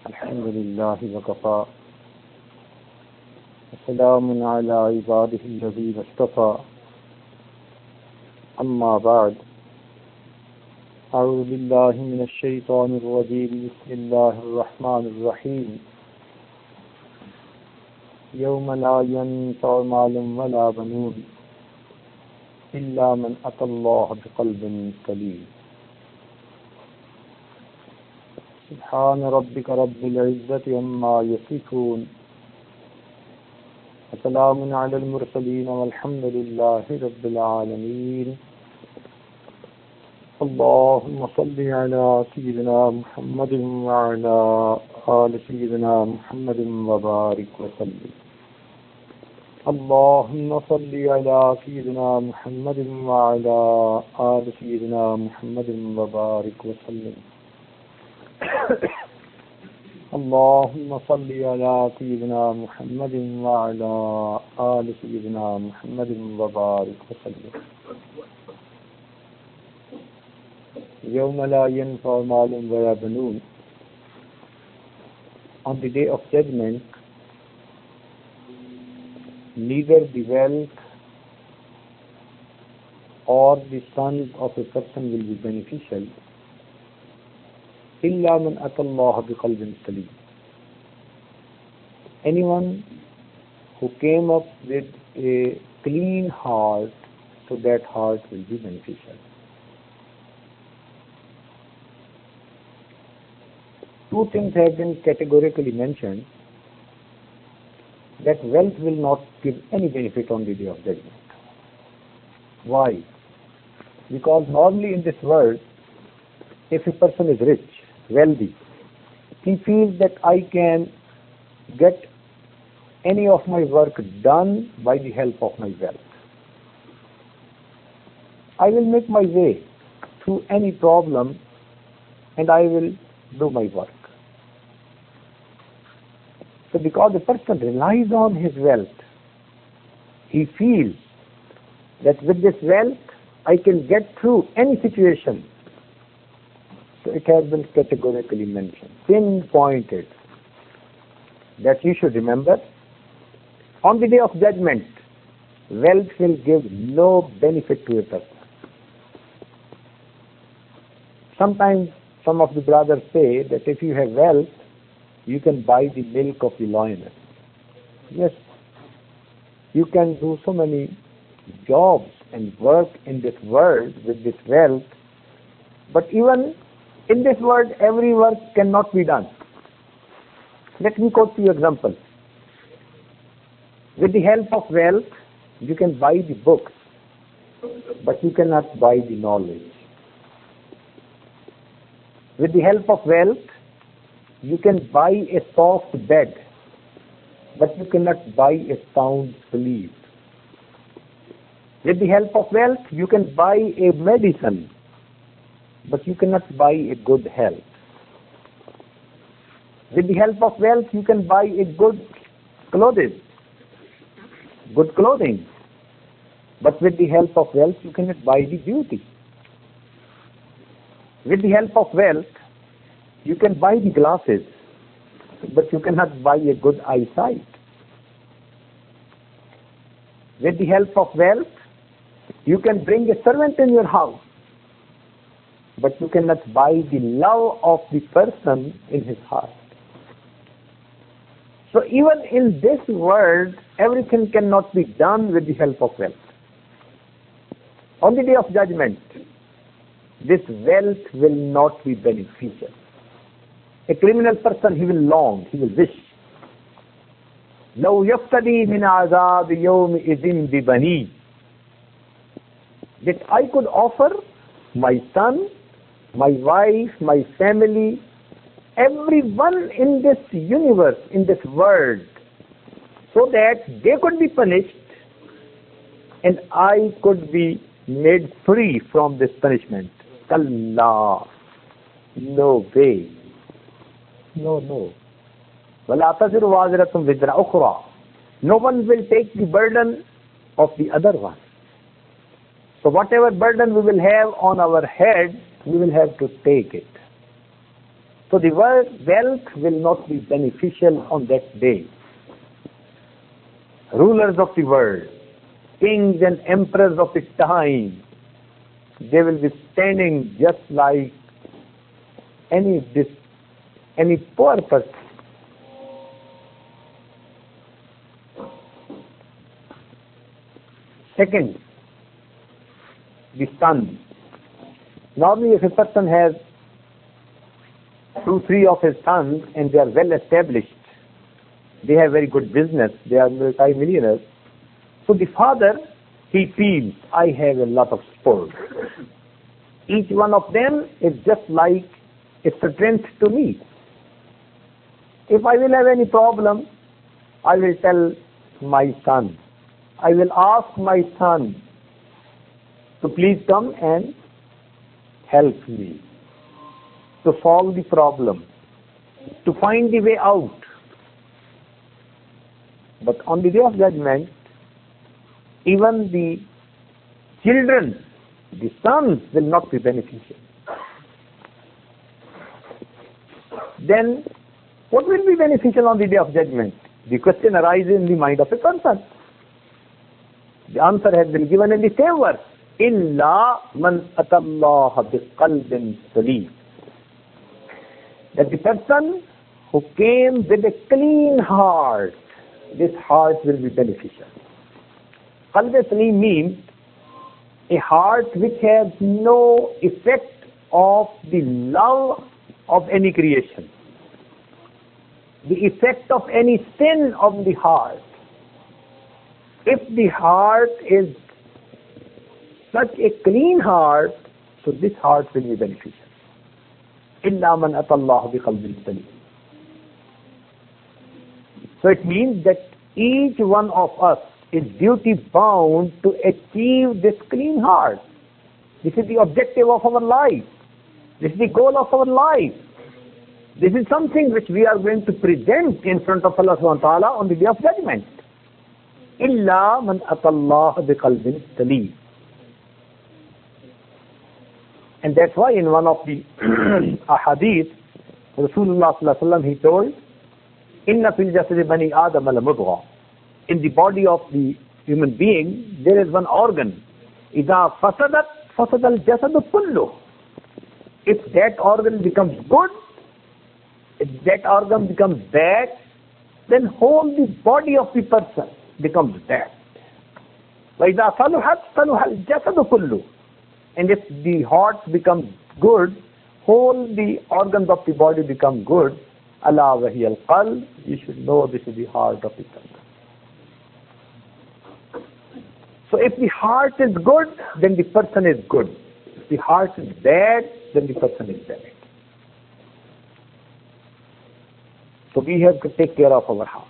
الحمد لله وكفى وسلام على عباده الذين اصطفى أما بعد أعوذ بالله من الشيطان الرجيم بسم الله الرحمن الرحيم يوم لا ينفع مال ولا بنون إلا من أتى الله بقلب سليم سبحان ربك رب العزة عما يصفون وسلام على المرسلين والحمد لله رب العالمين اللهم صل على سيدنا محمد وعلى آل سيدنا محمد وبارك وسلم اللهم صل على سيدنا محمد وعلى آل سيدنا محمد وبارك وسلم اللهم صل على سيدنا محمد وعلى آل سيدنا محمد وبارك وسلم يوم لا ينفع مال ولا بنون. On the day of judgment, neither the wealth or the sons of a person will be beneficial. إِلَّا مَنْ أَتَى اللَّهَ بِقَلْبٍ سَلِيمٍ. Anyone who came up with a clean heart, so that heart will be beneficial. Two things have been categorically mentioned, that wealth will not give any benefit on the day of judgment. Why? Because normally in this world, if a person is rich, wealthy, he feels that I can get any of my work done by the help of my wealth. I will make my way through any problem and I will do my work. So because the person relies on his wealth, he feels that with this wealth I can get through any situation. So it has been categorically mentioned, pinpointed, that you should remember, on the day of judgment, wealth will give no benefit to a person. Sometimes some of the brothers say that if you have wealth, you can buy the milk of the lioness. Yes, you can do so many jobs and work in this world with this wealth, but even in this world, every work cannot be done. Let me quote you an example. With the help of wealth, you can buy the books, but you cannot buy the knowledge. With the help of wealth, you can buy a soft bed, but you cannot buy a sound sleep. With the help of wealth, you can buy a medicine, but you cannot buy a good health. With the help of wealth, you can buy a good clothing, but with the help of wealth, you cannot buy the beauty. With the help of wealth, you can buy the glasses, but you cannot buy a good eyesight. With the help of wealth, you can bring a servant in your house, but you cannot buy the love of the person in his heart. So even in this world, everything cannot be done with the help of wealth. On the day of judgment, this wealth will not be beneficial. A criminal person, he will long, he will wish, لو يفتدي من عذاب يومئذ ببنيه, that I could offer my son, my wife, my family, everyone in this universe, in this world, so that they could be punished and I could be made free from this punishment. Kalla, no way. No. وَلَا تَزِرُ وَازِرَةٌ وِزْرَ أُخْرَى. No one will take the burden of the other one. So whatever burden we will have on our head, we will have to take it. So the word wealth will not be beneficial on that day. Rulers of the world, kings and emperors of its time, they will be standing just like any poor person. Second, the son. Normally, if a person has 2, 3 of his sons and they are well established, they have very good business, they are multi-millionaires. So the father, he feels, I have a lot of support. Each one of them is just like a strength to me. If I will have any problem, I will tell my son. I will ask my son to please come and help me to solve the problem, to find the way out. But on the day of judgment, even the children, the sons, will not be beneficial. Then, what will be beneficial on the day of judgment? The question arises in the mind of a person. The answer has been given in the same verse. إِلَّا مَنْ أَتَى اللَّهَ بِقَلْبٍ سَلِيمٍ. That the person who came with a clean heart, this heart will be beneficial. Qalb Salim means a heart which has no effect of the love of any creation, the effect of any sin of the heart. If the heart is such a clean heart, so this heart will be beneficial. إِلَّا مَنْ أَتَى اللَّهَ بِقَلْبٍ سَلِيمٍ. So it means that each one of us is duty bound to achieve this clean heart. This is the objective of our life. This is the goal of our life. This is something which we are going to present in front of Allah subhanahu wa ta'ala on the day of judgment. إِلَّا مَنْ أَتَى اللَّهَ بِقَلْبٍ سَلِيمٍ. And that's why in one of the ahadith, Rasulullah sallallahu alaihi wasallam, he told, Inna fil jasadi bani Adam al-mudgha. In the body of the human being, there is one organ. Idha fasadat, fasad al-jasadu kullu. If that organ becomes good, if that organ becomes bad, then whole the body of the person becomes bad. وَإِذَا صَلُحَتْ صَلُحَ الْجَسَدُ كُلُّهُ. And if the heart becomes good, whole the organs of the body become good. Allah wa hiya al-qalb. You should know this is the heart of the person. So if the heart is good, then the person is good. If the heart is bad, then the person is bad. So we have to take care of our heart.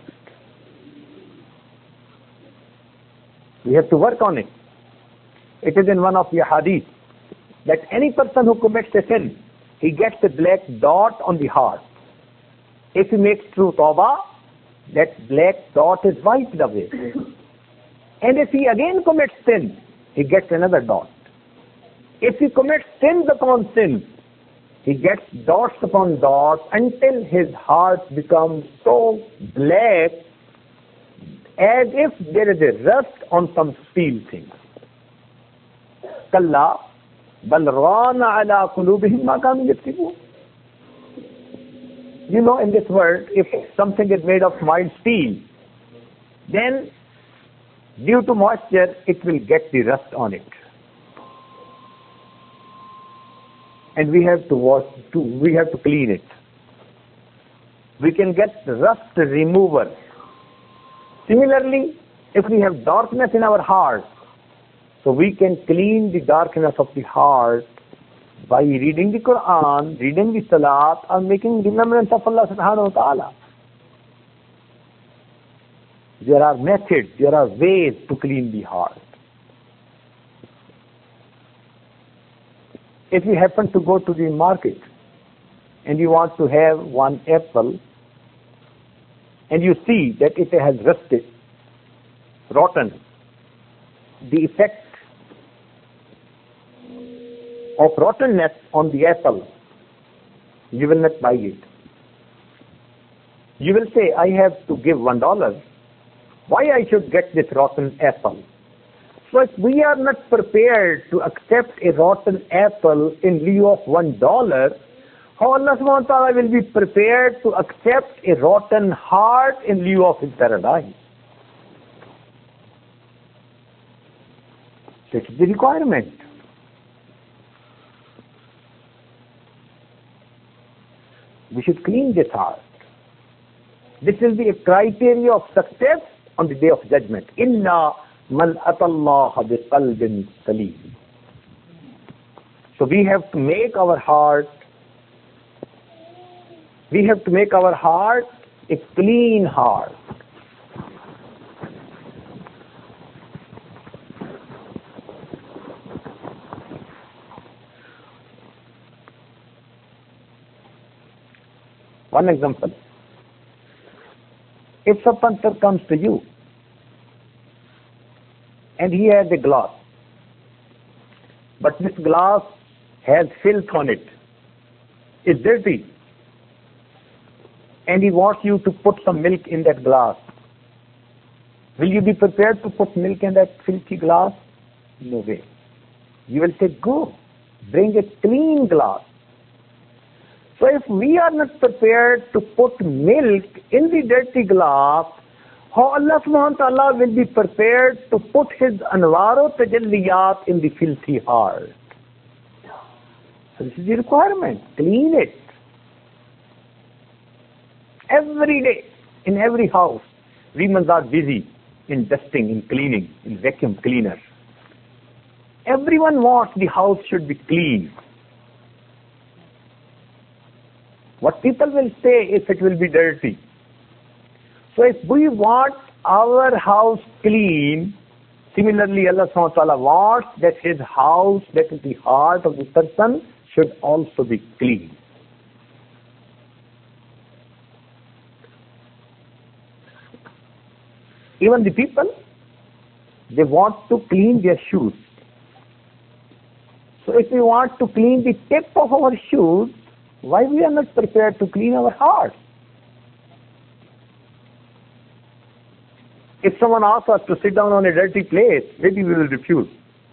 We have to work on it. It is in one of the hadith that any person who commits a sin, he gets a black dot on the heart. If he makes true tawbah, that black dot is wiped away. And if he again commits sin, he gets another dot. If he commits sins upon sins, he gets dots upon dots until his heart becomes so black as if there is a rust on some steel thing. Kalla bal rana ala qulubihim ma kanu yaktubun. You know, in this world, if something is made of mild steel, then due to moisture, it will get the rust on it. And we have to wash, we have to clean it. We can get rust remover. Similarly, if we have darkness in our heart, so we can clean the darkness of the heart by reading the Quran, reading the Salat, and making remembrance of Allah subhanahu wa ta'ala. There are methods, there are ways to clean the heart. If you happen to go to the market and you want to have one apple and you see that it has rusted, rotten, the effect of rottenness on the apple You will not buy it. You will say, I have to give $1. Why I should get this rotten apple? So if we are not prepared to accept a rotten apple in lieu of $1, how Allah subhanahu wa ta'ala will be prepared to accept a rotten heart in lieu of His paradise? This is the requirement. We should clean this heart. This will be a criteria of success on the day of judgment. Inna man atallaha biqalbin salim. So we have to make our heart a clean heart. One example. If a punter comes to you and he has a glass, but this glass has filth on it, it's dirty, and he wants you to put some milk in that glass, will you be prepared to put milk in that filthy glass? No way. You will say, go, bring a clean glass. So if we are not prepared to put milk in the dirty glass, how Allah subhanahu wa ta'ala will be prepared to put His anwaro tajalliyat in the filthy heart? So this is the requirement. Clean it. Every day, in every house, women are busy in dusting, in cleaning, in vacuum cleaner. Everyone wants the house should be clean. What people will say if it will be dirty. So if we want our house clean, similarly Allah subhanahu wa ta'ala wants that His house, that is the heart of the person, should also be clean. Even the people, they want to clean their shoes. So if we want to clean the tip of our shoes, why we are not prepared to clean our heart? If someone asks us to sit down on a dirty place, maybe we will refuse.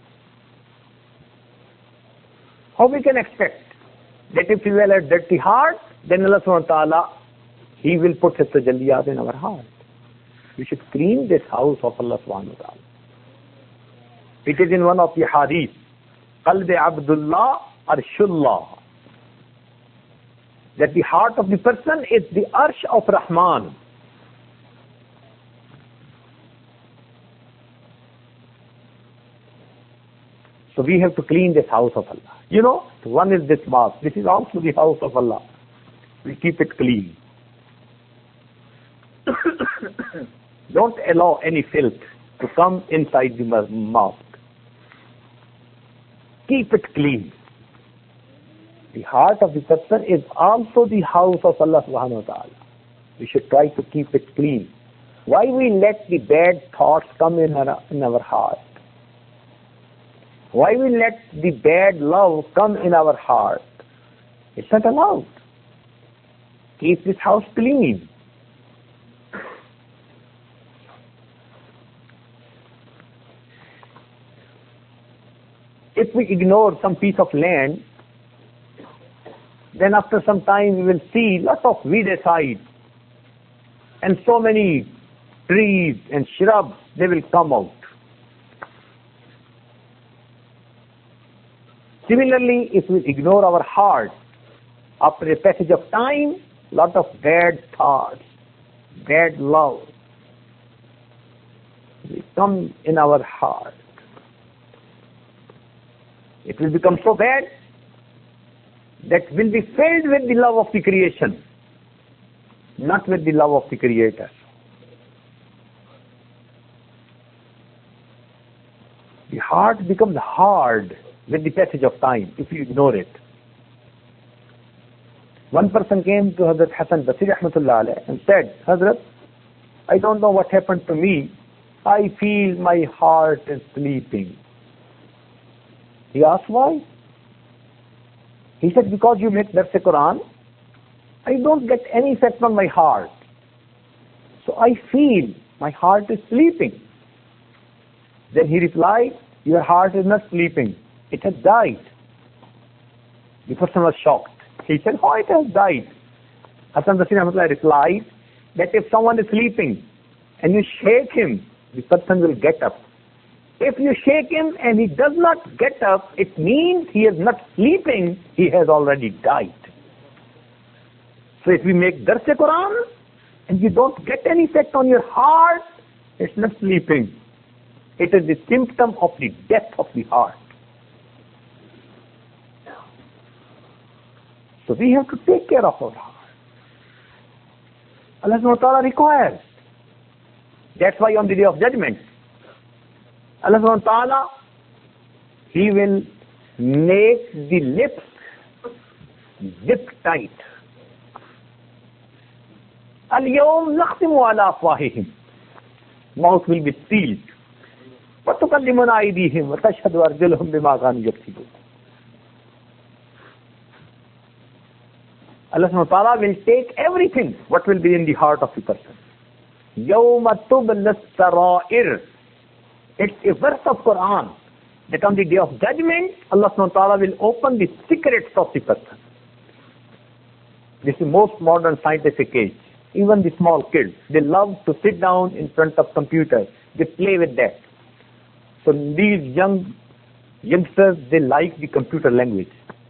How we can expect that if we will have dirty heart, then Allah subhanahu wa ta'ala, He will put His tajalliyat in our heart. We should clean this house of Allah subhanahu wa ta'ala. It is in one of the hadith, Qalbi Abdullah Arshullah, that the heart of the person is the arsh of Rahman. So we have to clean this house of Allah. You know, one is this mosque. This is also the house of Allah. We keep it clean. Don't allow any filth to come inside the mosque. Keep it clean. The heart of the person is also the house of Allah subhanahu wa ta'ala. We should try to keep it clean. Why we let the bad thoughts come in our heart? Why we let the bad love come in our heart? It's not allowed. Keep this house clean. If we ignore some piece of land, then after some time we will see lots of weedicide and so many trees and shrubs, they will come out. Similarly, if we ignore our heart, after a passage of time, lot of bad thoughts, bad love will come in our heart. It will become so bad that will be filled with the love of the creation, not with the love of the Creator. The heart becomes hard with the passage of time if you ignore it. One person came to Hazrat Hassan Basri Rahmatullah alayh and said, Hazrat, I don't know what happened to me. I feel my heart is sleeping. He asked why? He said, because you make Dars-e-Quran I don't get any effect on my heart. So I feel my heart is sleeping. Then he replied, your heart is not sleeping. It has died. The person was shocked. He said, how it has died? Hasan Basri Rahmatullah replied that if someone is sleeping and you shake him, the person will get up. If you shake him and he does not get up, it means he is not sleeping, he has already died. So if we make Dars-e-Quran and you don't get any effect on your heart, it's not sleeping. It is the symptom of the death of the heart. So we have to take care of our heart. Allah subhanahu wa ta'ala requires. That's why on the day of judgment, Allah subhanahu wa ta'ala, He will make the lips zip tight. Al-yawm nakhtimu ala afwahihim. Mouth will be sealed. وَتُكَلِّمُنَا أَيْدِيهِمْ وَتَشْهَدُ أَرْجُلُهُمْ بِمَا كَانُوا يَكْسِبُونَ. Allah subhanahu wa ta'ala will take everything what will be in the heart of the person. يَوْمَ تُبْلَى السَّرَائِرُ. It's a verse of Quran that on the day of judgment, Allah subhanahu wa ta'ala will open the secrets of the person. This is most modern scientific age. Even the small kids, they love to sit down in front of computers. They play with that. So these youngsters, they like the computer language.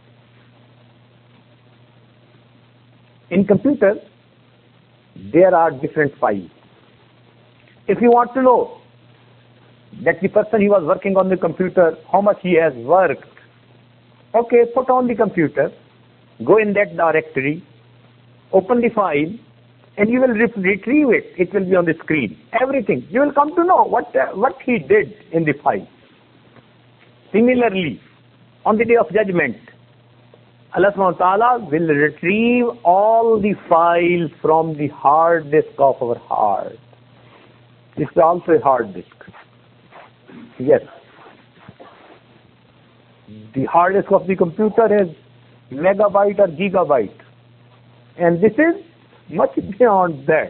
In computers, there are different files. If you want to know that the person he was working on the computer, how much he has worked, okay, put on the computer, go in that directory, open the file, and you will retrieve it. It will be on the screen. Everything. You will come to know what he did in the file. Similarly, on the day of judgment, Allah subhanahu wa ta'ala will retrieve all the files from the hard disk of our heart. This is also a hard disk. Yes. The hard disk of the computer has megabyte or gigabyte. And this is much beyond that.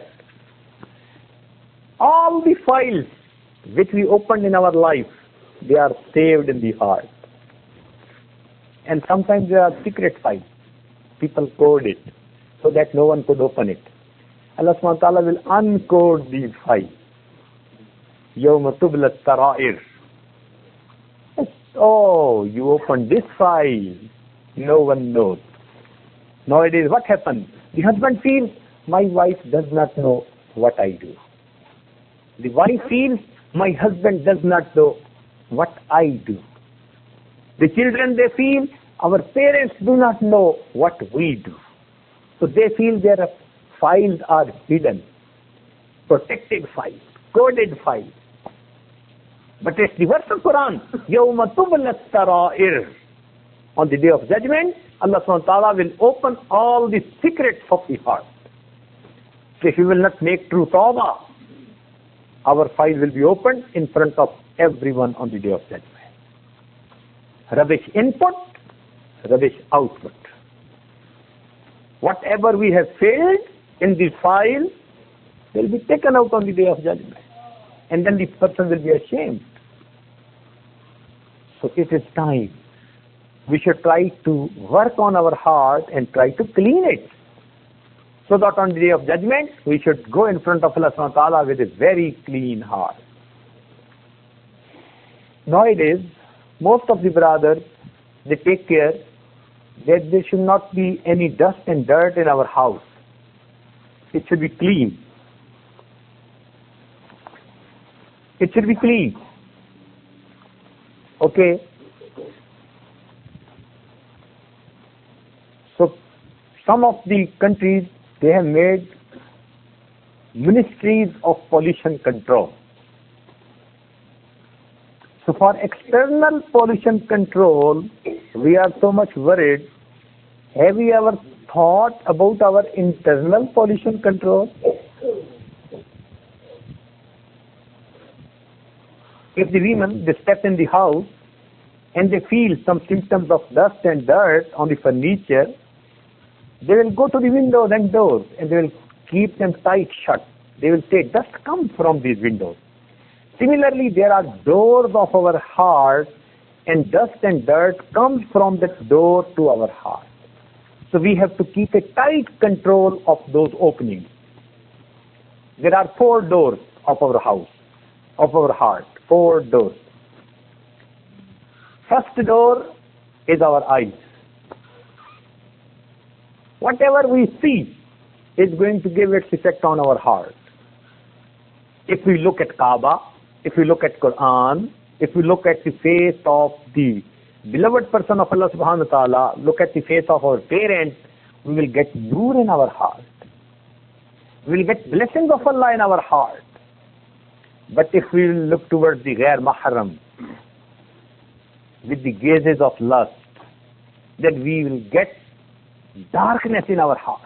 All the files which we opened in our life, they are saved in the heart. And sometimes they are secret files. People code it so that no one could open it. Allah subhanahu wa ta'ala will uncode these files. يَوْمَ تُبْلَى السَّرَائِرُ. Oh, you opened this file. No one knows. Nowadays, what happens? The husband feels, my wife does not know what I do. The wife feels, my husband does not know what I do. The children, they feel, our parents do not know what we do. So they feel their files are hidden, protected files, coded files. But it's the verse of Quran, يَوْمَ تُبْلَى السَّرَائِرُ. On the day of judgment, Allah subhanahu wa ta'ala will open all the secrets of the heart. So if we will not make true tawbah, our file will be opened in front of everyone on the day of judgment. Rubbish input, rubbish output. Whatever we have failed in the file will be taken out on the day of judgment. And then the person will be ashamed. So it is time. We should try to work on our heart and try to clean it. So that on the day of judgment, we should go in front of Allah subhanahu wa ta'ala with a very clean heart. Nowadays, most of the brothers, they take care that there should not be any dust and dirt in our house. It should be clean. It should be clean. Okay. So, some of the countries, they have made ministries of pollution control. So for external pollution control, we are so much worried. Have you ever thought about our internal pollution control? If the women, they step in the house and they feel some symptoms of dust and dirt on the furniture, They will go to the windows and doors and they will keep them tight shut. They will say, dust comes from these windows. Similarly, there are doors of our heart, and dust and dirt comes from that door to our heart. So we have to keep a tight control of those openings. There are 4 doors of our house, of our heart, 4 doors. First door is our eyes. Whatever we see is going to give its effect on our heart. If we look at Kaaba, if we look at Quran, if we look at the face of the beloved person of Allah subhanahu wa ta'ala, look at the face of our parents, we will get nur in our heart. We will get blessings of Allah in our heart. But if we look towards the ghair mahram, with the gazes of lust, then we will get darkness in our heart.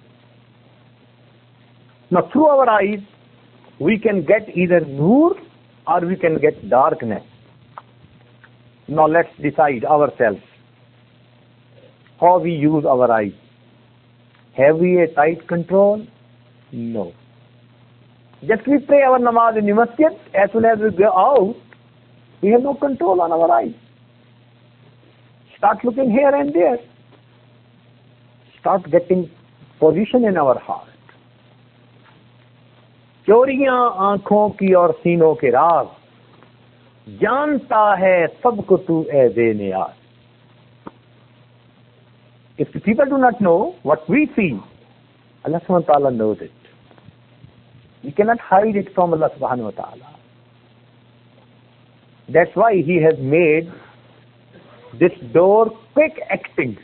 Now through our eyes, we can get either nur or we can get darkness. Now let's decide ourselves how we use our eyes. Have we a tight control? No. Just we pray our namaz in the masjid, as soon as we go out, we have no control on our eyes. Start looking here and there. Start getting position in our heart. चोरियां आंखों की और सीनों के राज, जानता है सबको तू ए बेनियाज. If the people do not know what we see, Allah subhanahu wa ta'ala knows it. We cannot hide it from Allah subhanahu wa ta'ala. That's why He has made this door quick acting.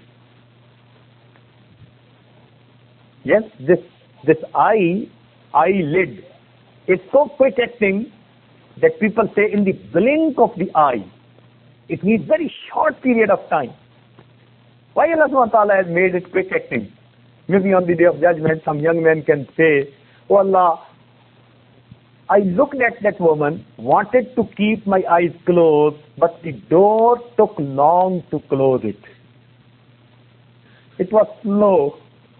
Yes, this eyelid is so quick acting that people say in the blink of the eye. It needs very short period of time. Why Allah subhanahu wa ta'ala has made it quick acting? Maybe on the day of judgment some young man can say, oh Allah, I looked at that woman, wanted to keep my eyes closed, but the door took long to close it. It was slow.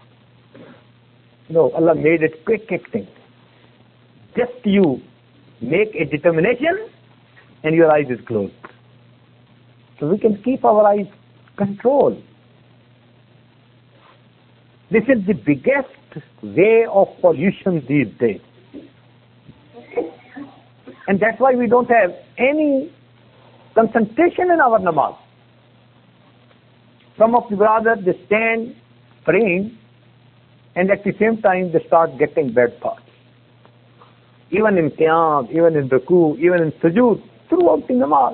No, Allah made it quick acting. Just you make a determination and your eyes is closed. So we can keep our eyes controlled. This is the biggest way of pollution these days. And that's why we don't have any concentration in our namaz. Some of the brothers, they stand praying and at the same time they start getting bad thoughts. Even in qiyam, even in ruku, even in sujood, throughout the namaz.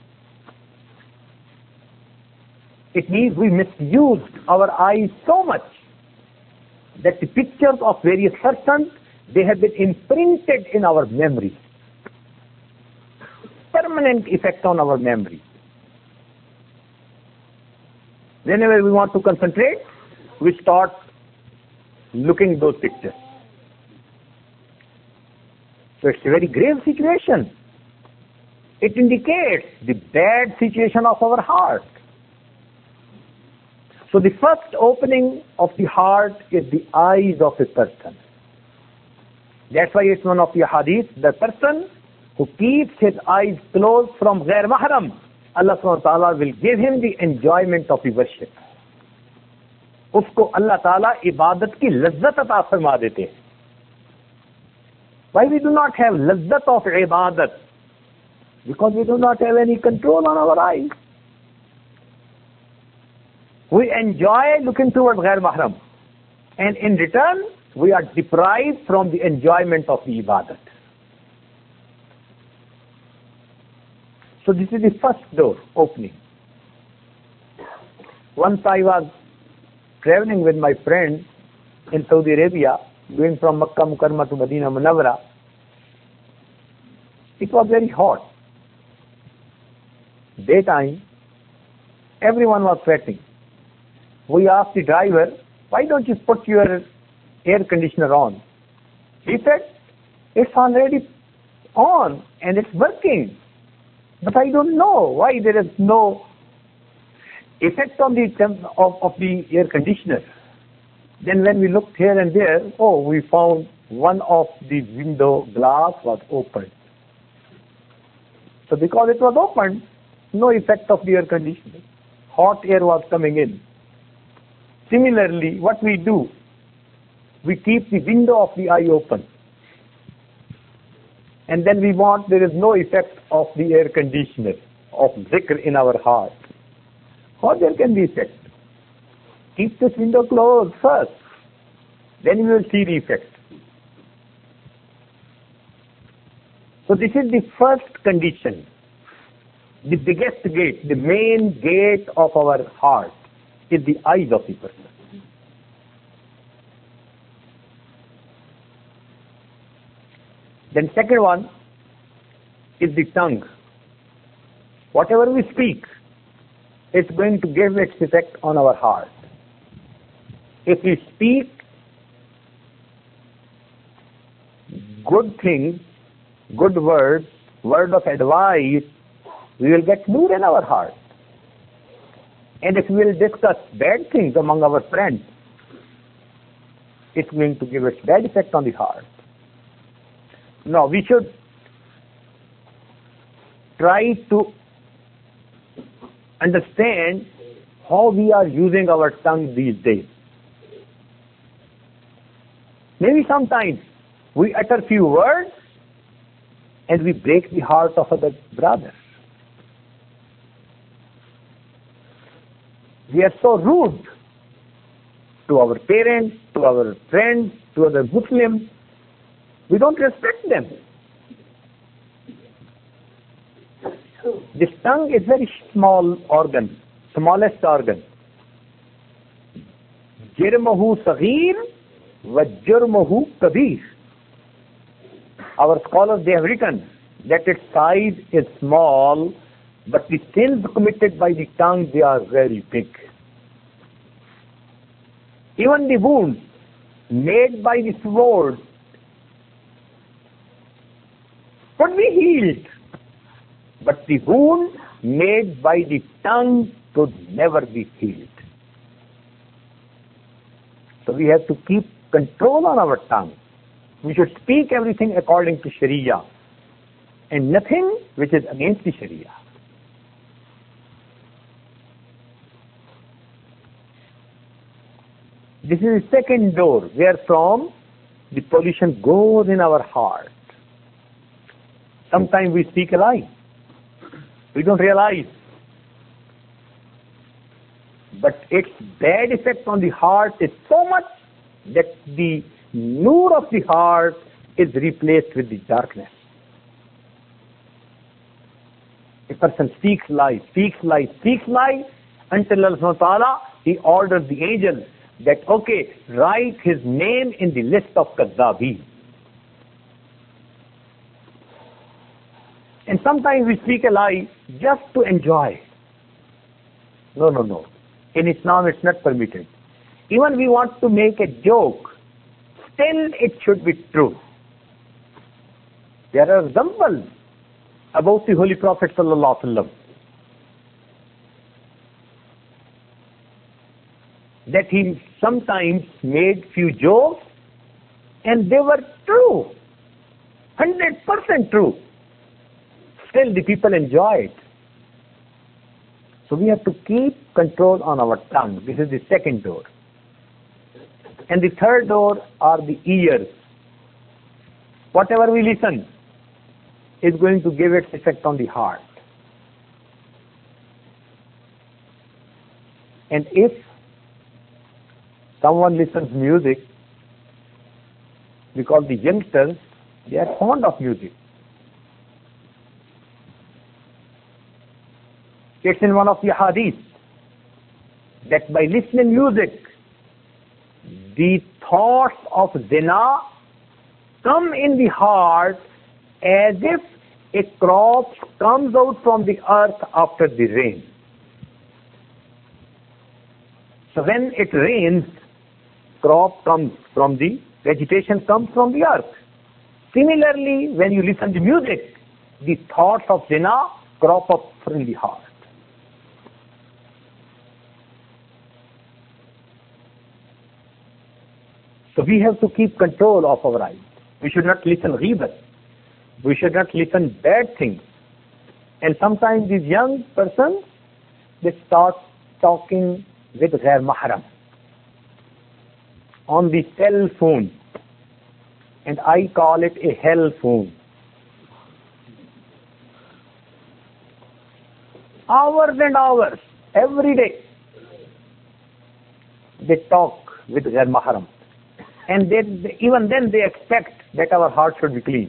It means we misused our eyes so much that the pictures of various persons, they have been imprinted in our memory. Permanent effect on our memory. Whenever we want to concentrate, we start looking at those pictures. So it's a very grave situation. It indicates the bad situation of our heart. So the first opening of the heart is the eyes of a person. That's why it's one of the hadith, the person who keeps his eyes closed from ghair mahram, Allah subhanahu wa ta'ala will give him the enjoyment of the worship. Usko Allah ta'ala ibadat ki lazzat ata farma dete. Why we do not have lazzat of ibadat? Because we do not have any control on our eyes. We enjoy looking towards ghair mahram, and in return we are deprived from the enjoyment of the ibadat. So this is the first door opening. Once I was traveling with my friend in Saudi Arabia, going from Makkah Mukarramah to Medina Munawwara. It was very hot. Daytime, everyone was sweating. We asked the driver, why don't you put your air conditioner on? He said, it's already on and it's working. But I don't know why there is no effect on the of the air conditioner. Then when we looked here and there, we found one of the window glass was open. So because it was open, no effect of the air conditioning. Hot air was coming in. Similarly, what we do, we keep the window of the eye open. And then there is no effect of the air conditioner, of zikr in our heart. How there can be effect? Keep this window closed first. Then you will see the effect. So this is the first condition. The biggest gate, the main gate of our heart is the eyes of the person. Then second one is the tongue. Whatever we speak, it's going to give its effect on our heart. If we speak good things, good words, word of advice, we will get nur in our heart. And if we will discuss bad things among our friends, it's going to give its bad effect on the heart. Now, we should try to understand how we are using our tongue these days. Maybe sometimes we utter few words and we break the heart of other brothers. We are so rude to our parents, to our friends, to other Muslims. We don't respect them. This tongue is very small organ, smallest organ. Jirmahu saghir wa jurmahu kabir. Our scholars, they have written that its size is small, but the sins committed by the tongue, they are very big. Even the wounds made by the sword could be healed, but the wound made by the tongue could never be healed. So we have to keep control on our tongue. We should speak everything according to Sharia and nothing which is against the Sharia. This is the second door wherefrom the pollution goes in our heart. Sometimes we speak a lie. We don't realize. But its bad effect on the heart is so much that the nur of the heart is replaced with the darkness. A person speaks lie, until Allah subhanahu wa ta'ala, He orders the angel that, okay, write his name in the list of Kadhabin. And sometimes we speak a lie just to enjoy. No. In Islam it's not permitted. Even we want to make a joke, still it should be true. There are examples about the Holy Prophet sallallahu alaihi wasallam that he sometimes made few jokes and they were true, 100% true. Still the people enjoy it. So we have to keep control on our tongue. This is the second door. And the third door are the ears. Whatever we listen is going to give its effect on the heart. And if someone listens music, because the youngsters, they are fond of music. It's in one of the hadith that by listening music, the thoughts of zina come in the heart as if a crop comes out from the earth after the rain. So when it rains, crop comes from the vegetation comes from the earth. Similarly, when you listen to music, the thoughts of zina crop up from the heart. So we have to keep control of our eyes. We should not listen ghibat. We should not listen bad things. And sometimes these young persons, they start talking with ghair mahram on the cell phone. And I call it a hell phone. Hours and hours, every day, they talk with ghair mahram. And even then they expect that our heart should be clean.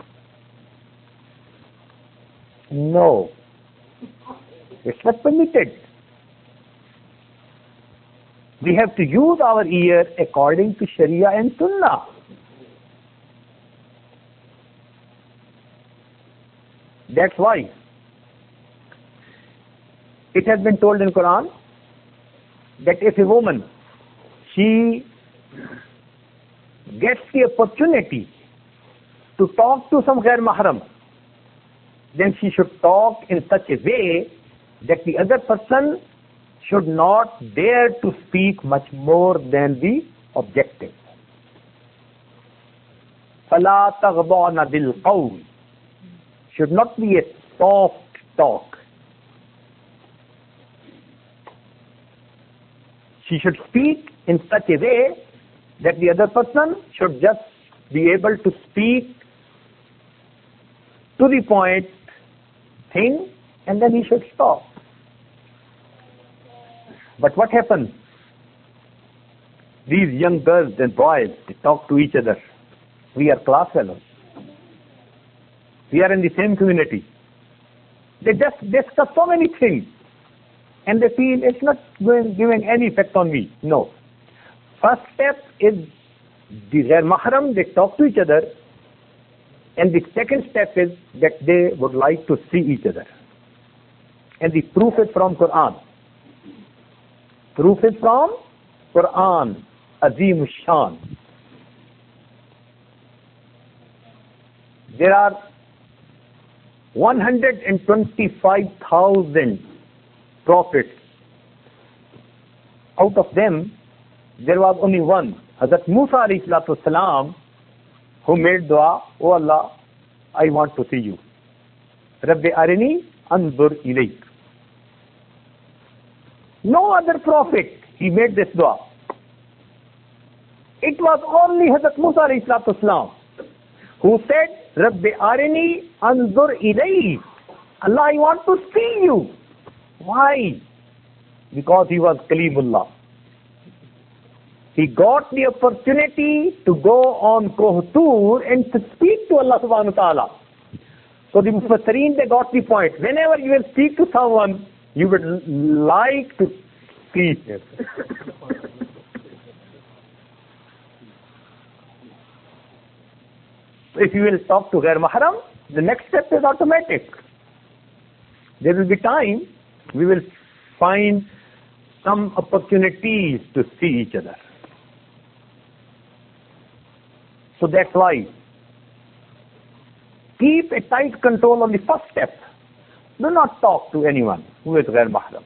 No. It's not permitted. We have to use our ear according to Sharia and Sunnah. That's why it has been told in Quran that if a woman, she gets the opportunity to talk to some ghair mahram, then she should talk in such a way that the other person should not dare to speak much more than the objective. فَلَا تَغْضَعْنَ بِالْقَوْلِ should not be a soft talk. She should speak in such a way that the other person should just be able to speak to the point thing, and then he should stop. But what happens? These young girls and boys, they talk to each other. We are class fellows. We are in the same community. They just discuss so many things, and they feel it's not giving any effect on me. No. First step is the ghair mahram, they talk to each other, and the second step is that they would like to see each other. And the proof is from Quran. Proof is from Quran, Azim Shan. There are 125,000 prophets. Out of them, there was only one, Hazrat Musa alayhi salatu wasalam, who made dua, "Oh Allah, I want to see you. Rabbi arini anzur ilayk." No other prophet, he made this dua. It was only Hazrat Musa alayhi salatu wasalam who said, "Rabbi arini anzur ilayk." Allah, I want to see you. Why? Because he was Kalimullah. He got the opportunity to go on Koh Tur and to speak to Allah subhanahu wa ta'ala. So the Mufassireen, they got the point. Whenever you will speak to someone, you would like to see him. If you will talk to ghair mahram, the next step is automatic. There will be time, we will find some opportunities to see each other. So that's why keep a tight control on the first step. Do not talk to anyone who is ghair mahram.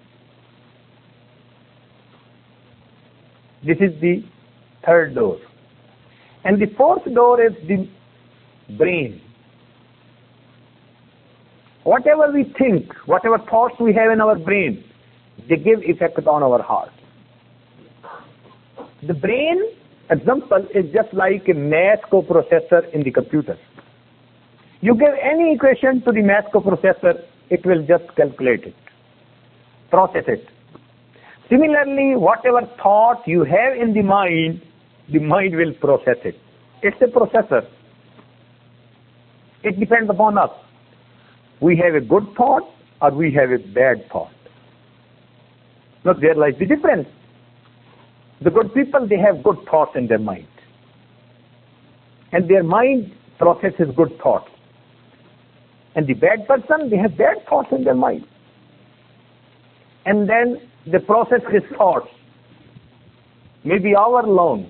This is the third door. And the fourth door is the brain. Whatever we think, whatever thoughts we have in our brain, they give effect on our heart. The brain, example, is just like a math coprocessor in the computer. You give any equation to the math coprocessor, it will just calculate it, process it. Similarly, whatever thought you have in the mind will process it. It's a processor. It depends upon us. We have a good thought or we have a bad thought. Now there lies the difference. The good people, they have good thoughts in their mind. And their mind processes good thoughts. And the bad person, they have bad thoughts in their mind. And then they process his thoughts, maybe hour long.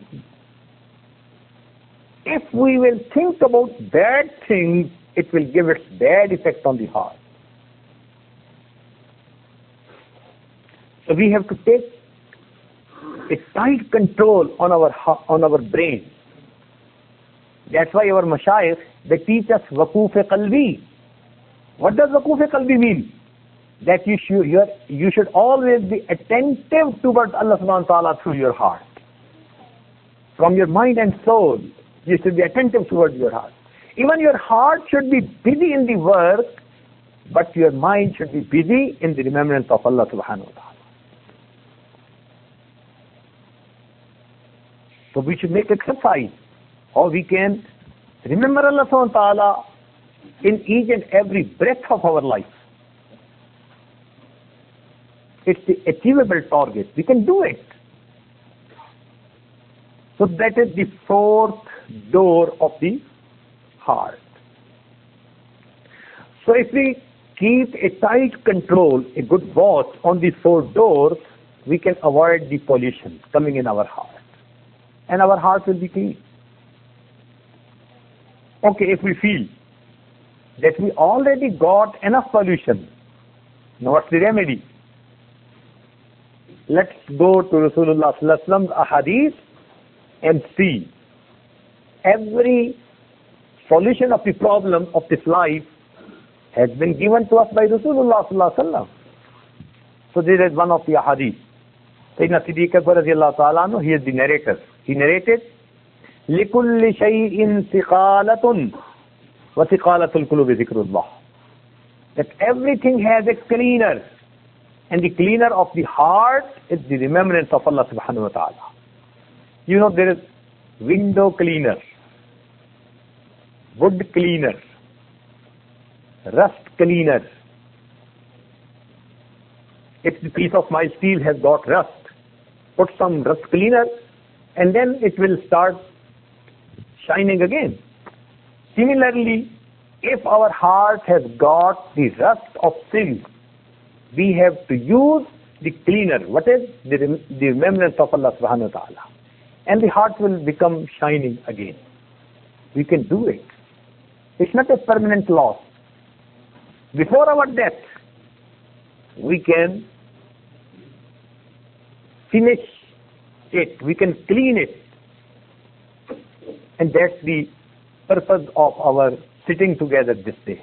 If we will think about bad things, it will give its bad effect on the heart. So we have to take a tight control on our brain. That's why our mashayikh, they teach us waqoof-e-qalbi. What does waqoof-e-qalbi mean? That you should always be attentive towards Allah subhanahu wa ta'ala through your heart. From your mind and soul, you should be attentive towards your heart. Even your heart should be busy in the work, but your mind should be busy in the remembrance of Allah subhanahu wa ta'ala. So we should make exercise, or we can remember Allah subhanahu wa ta'ala in each and every breath of our life. It's the achievable target. We can do it. So that is the fourth door of the heart. So if we keep a tight control, a good watch on these four doors, we can avoid the pollution coming in our heart. And our heart will be clean. Okay, if we feel that we already got enough pollution, now what's the remedy? Let's go to Rasulullah sallallahu alaihi wasallam's ahadith and see every solution of the problem of this life has been given to us by Rasulullah sallallahu alaihi wasallam. So this is one of the ahadith. Sayyidina Siddiq Akbar radiallahu ta'ala anhu, he is the narrator. He narrated, لِكُلِّ شَيْءٍ ثِقَالَةٌ وَثِقَالَةُ الْقُلُوبِ ذِكْرُ اللَّهِ. That everything has a cleaner, and the cleaner of the heart is the remembrance of Allah subhanahu wa ta'ala. You know, there is window cleaner, wood cleaner, rust cleaner. If the piece of my steel has got rust, put some rust cleaner and then it will start shining again. Similarly, if our heart has got the rust of sin, we have to use the cleaner. What is the remembrance of Allah subhanahu wa ta'ala? And the heart will become shining again. We can do it. It's not a permanent loss. Before our death, we can finish it. We can clean it. And that's the purpose of our sitting together this day.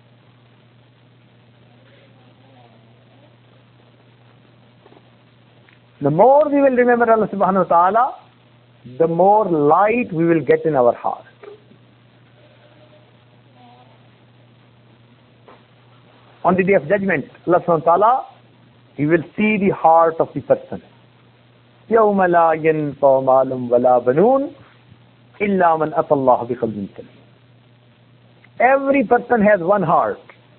The more we will remember Allah subhanahu wa ta'ala, the more light we will get in our heart. On the day of judgment, Allah subhanahu wa ta'ala, He will see the heart of the person. يَوْمَ لَا يَنْفَعُ مَالٌ وَلَا بَنُونَ إِلَّا مَنْ أَتَى اللَّهَ بِقَلْبٍ سَلِيمٍ. Every person has one heart.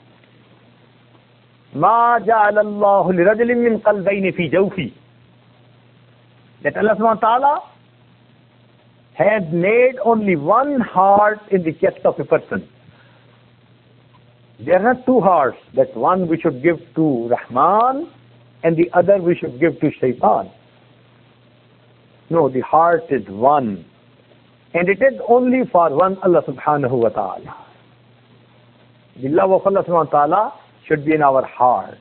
مَا جَعَلَ اللَّهُ لِرَجُلٍ مِّنْ قَلْبَيْنِ فِي جَوْفِهِ. That Allah subhanahu wa ta'ala has made only one heart in the chest of a person. There are not two hearts, that one we should give to Rahman and the other we should give to Shaitan. No, the heart is one. And it is only for one Allah subhanahu wa ta'ala. The love of Allah subhanahu wa ta'ala should be in our heart.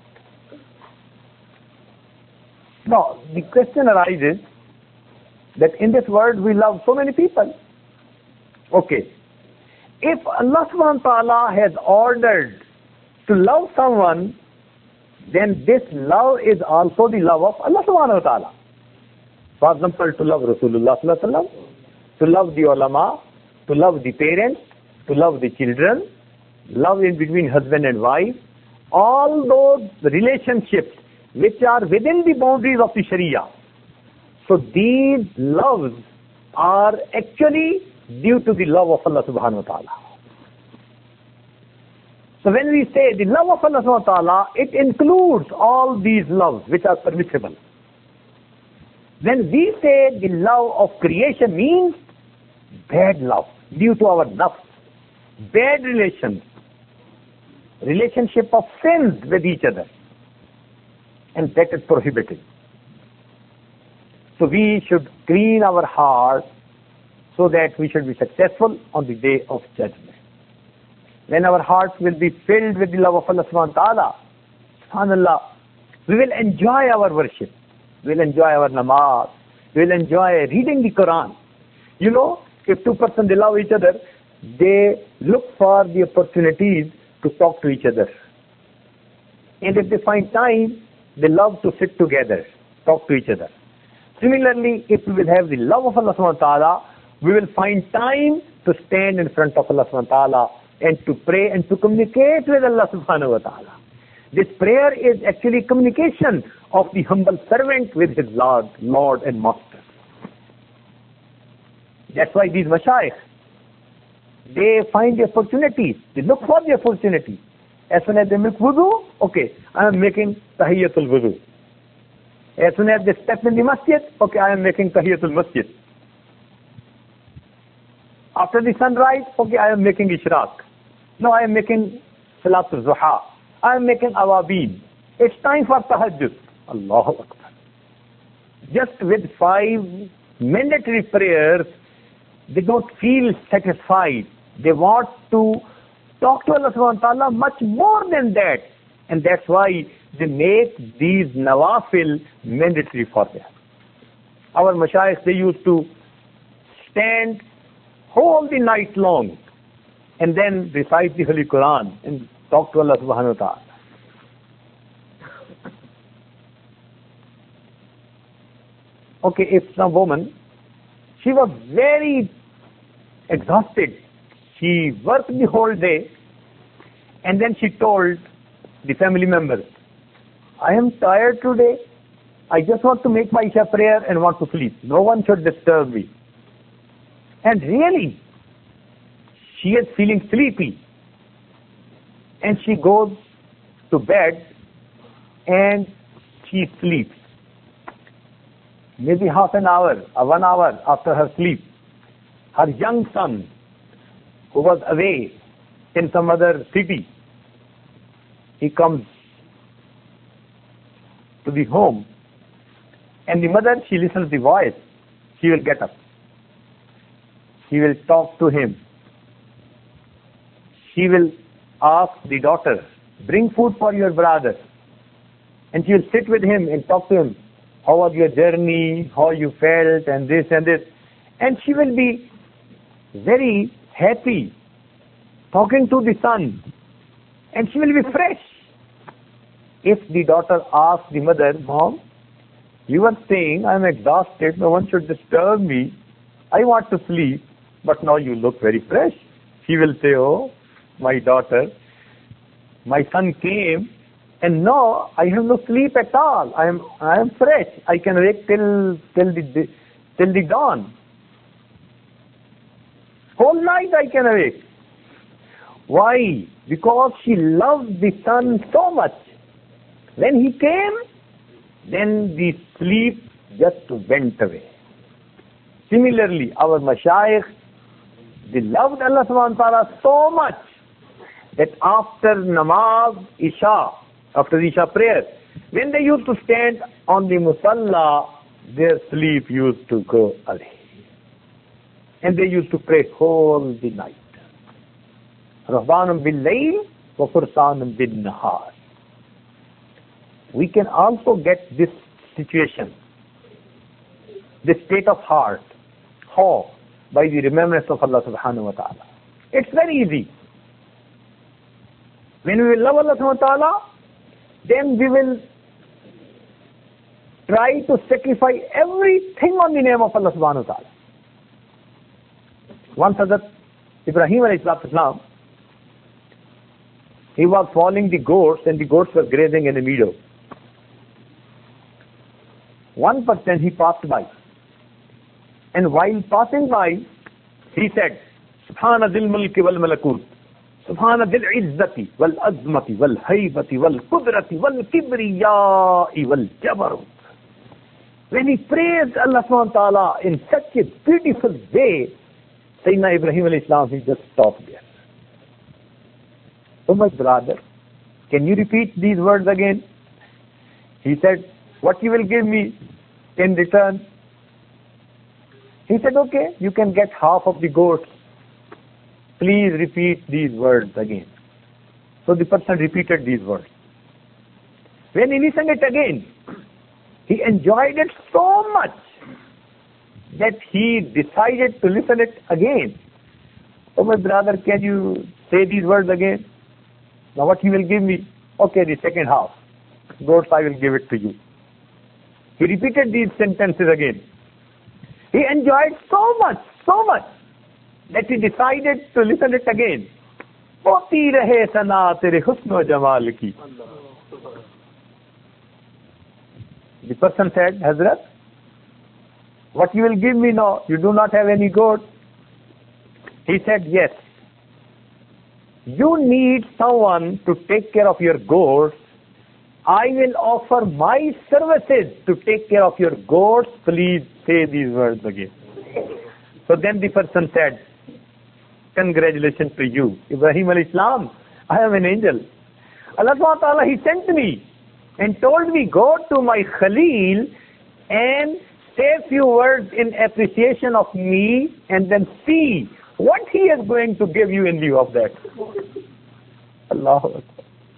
Now, the question arises that in this world we love so many people. Okay. If Allah subhanahu wa ta'ala has ordered to love someone, then this love is also the love of Allah subhanahu wa ta'ala. For example, to love Rasulullah sallallahu alaihi wasallam, to love the ulama, to love the parents, to love the children, love in between husband and wife, all those relationships which are within the boundaries of the Sharia. So these loves are actually due to the love of Allah subhanahu wa ta'ala. So when we say the love of Allah subhanahu wa ta'ala, it includes all these loves which are permissible. When we say the love of creation means bad love due to our nafs, bad relations, relationship of sins with each other, and that is prohibited. So we should clean our heart so that we should be successful on the day of judgment. When our hearts will be filled with the love of Allah subhanahu wa ta'ala, subhanallah, we will enjoy our worship. We will enjoy our namaz. They will enjoy reading the Quran. You know, if two persons they love each other, they look for the opportunities to talk to each other. And if they find time, they love to sit together, talk to each other. Similarly, if we will have the love of Allah subhanahu wa ta'ala, we will find time to stand in front of Allah subhanahu wa ta'ala and to pray and to communicate with Allah subhanahu wa ta'ala. This prayer is actually communication of the humble servant with his Lord and Master. That's why these mashayikh, they find the opportunities, they look for the opportunity. As soon as they make wudu, okay, I am making tahiyyatul wudu. As soon as they step in the masjid, okay, I am making tahiyyatul masjid. After the sunrise, okay, I am making ishraq. No, I am making salatul zuha. I am making awabin. It's time for tahajjud. Allahu Akbar. Just with 5 mandatory prayers, they don't feel satisfied. They want to talk to Allah subhanahu wa ta'ala much more than that. And that's why they make these nawafil mandatory for them. Our mashayikh, they used to stand whole the night long and then recite the Holy Quran and talk to Allah subhanahu wa ta'ala. Okay, if some woman, she was very exhausted. She worked the whole day and then she told the family members, I am tired today. I just want to make my Isha prayer and want to sleep. No one should disturb me. And really, she is feeling sleepy. And she goes to bed and she sleeps. Maybe half an hour or 1 hour after her sleep, her young son, who was away in some other city, he comes to the home, and the mother, she listens the voice. She will get up. She will talk to him. She will ask the daughter, bring food for your brother. And she will sit with him and talk to him. How was your journey? How you felt? And this and this. And she will be very happy talking to the son. And she will be fresh. If the daughter asks the mother, Mom, you were saying I am exhausted, no one should disturb me. I want to sleep, but now you look very fresh. She will say, oh, my daughter, my son came and now I have no sleep at all. I am fresh. I can wake till the dawn. Whole night I can awake. Why? Because she loved the son so much. When he came, then the sleep just went away. Similarly, our mashayikh, they loved Allah subhanahu wa ta'ala so much that after namaz, Isha, after the Isha prayer, when they used to stand on the musalla, their sleep used to go away. And they used to pray whole the night. Rahbanum bil layl wa fursanum bil nahar. We can also get this situation, this state of heart. How? By the remembrance of Allah subhanahu wa ta'ala. It's very easy. When we will love Allah subhanahu wa ta'ala, then we will try to sacrifice everything on the name of Allah subhanahu wa ta'ala. Once Hazrat Ibrahim alayhi salam, he was following the goats and the goats were grazing in a meadow. One person he passed by. And while passing by, he said, Subhana dil mulki wal malakut. Subhana dil izzati wal azmati wal haybati wal qudrati wal kibriyai wal jabarut. When he praised Allah subhanahu wa ta'ala in such a beautiful way, Sayyidina Ibrahim alayhi salam, he just stopped there. Oh my brother, can you repeat these words again? He said, what you will give me in return? He said, okay, you can get half of the goats. Please repeat these words again. So the person repeated these words. When he listened it again, he enjoyed it so much that he decided to listen it again. Oh, my brother, can you say these words again? Now what he will give me? Okay, the second half. Goats, I will give it to you. He repeated these sentences again. He enjoyed so much, that he decided to listen it again. Hoti rahe sana tere husn o jamal ki. The person said, Hazrat, what you will give me now? You do not have any goats? He said, yes. You need someone to take care of your goats. I will offer my services to take care of your goats. Please say these words again. So then the person said, congratulations to you, Ibrahim al-Islam. I am an angel. Allah subhanahu wa ta'ala, he sent me and told me, go to my Khalil and say a few words in appreciation of me, and then see what he is going to give you in lieu of that. Allah.